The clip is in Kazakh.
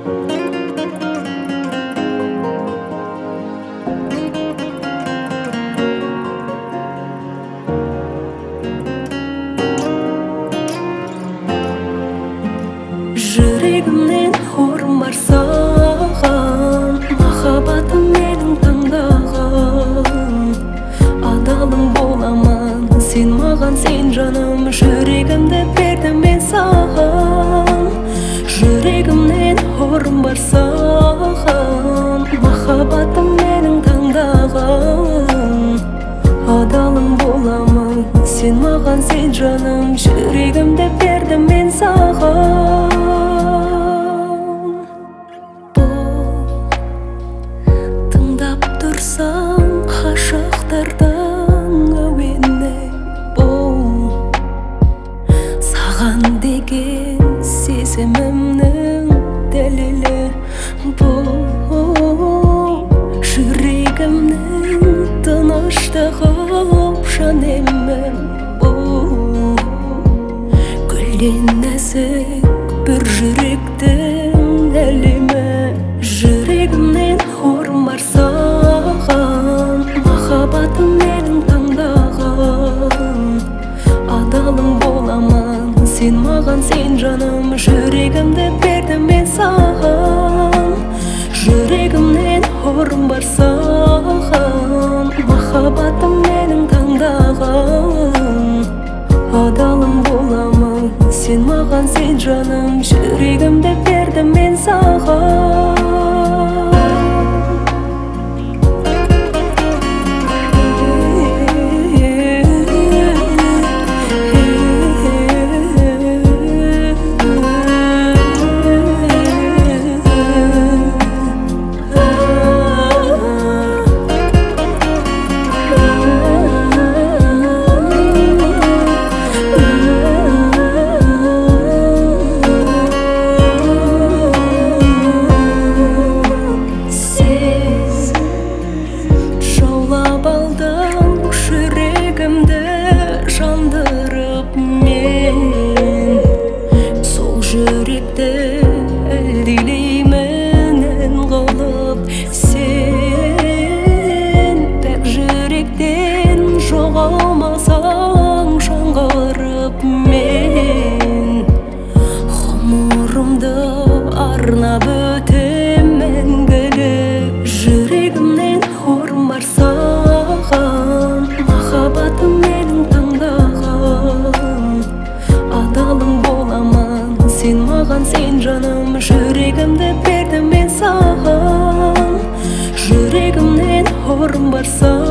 Жүрегімнен орын бар саған, махаббатым менің таңдаған. Адалың боламын, сен маған, сен жаным. Жүрегімді бердім мен саған. Жүрегімнен орын бар саған, махаббатым менің таңдаған. Адалың боламын, сен маған, сен жаным. Жүрегімді бердім мен саған. Тыңдап тұрсаң ғашықтардан әуені, бұл саған деген сезімімнің дәлелі. Бұл жүрегімнің тыныштығы, жан емім. Бұл гүлден нәзік бір жүректің әлемі. Жүрегімнен орын бар саған, махаббатым менің таңдаған. Адалың боламын, сен маған, сен жаным. Жүрегімді бердім мен саған. Жүрегімнен орын бар саған, махаббатым менің таңдаған. Адалың боламын, сен маған, сен жаным. Жүрегімді бердім мен саған. Жандырып мен сол жүректі әлдилеймін ән қылып. Сен пәк жүректен жоғалмасаң жаңғырып, мен ғұмырымды арнап өтем мәңгілік. Жүрегімнен орын бар саған, махаббатым менің таңдаған. Адалың боламын, сен маған, сен жаным. Жүрегімді бердім мен саған. Жүрегімнен орын бар саған.